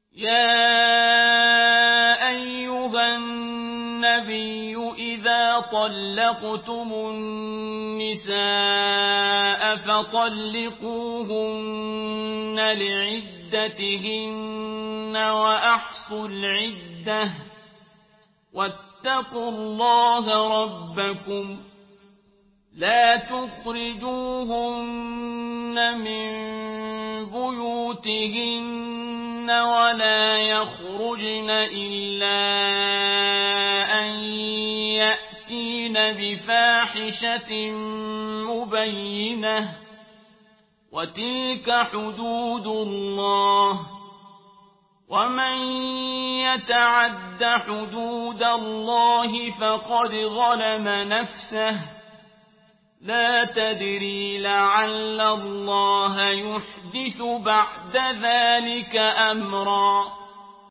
يا أيها النبي إذا طلقتم النساء فطلقوهن لعدتهن وأحصوا العدة واتقوا الله ربكم لا تخرجوهن من بيوتهن ولا يخرجن إلا أن يأتين بفاحشة مبينة وتلك حدود الله ومن يتعد حدود الله فقد ظلم نفسه لا تدري لعل الله يحدث بعد ذلك أمرا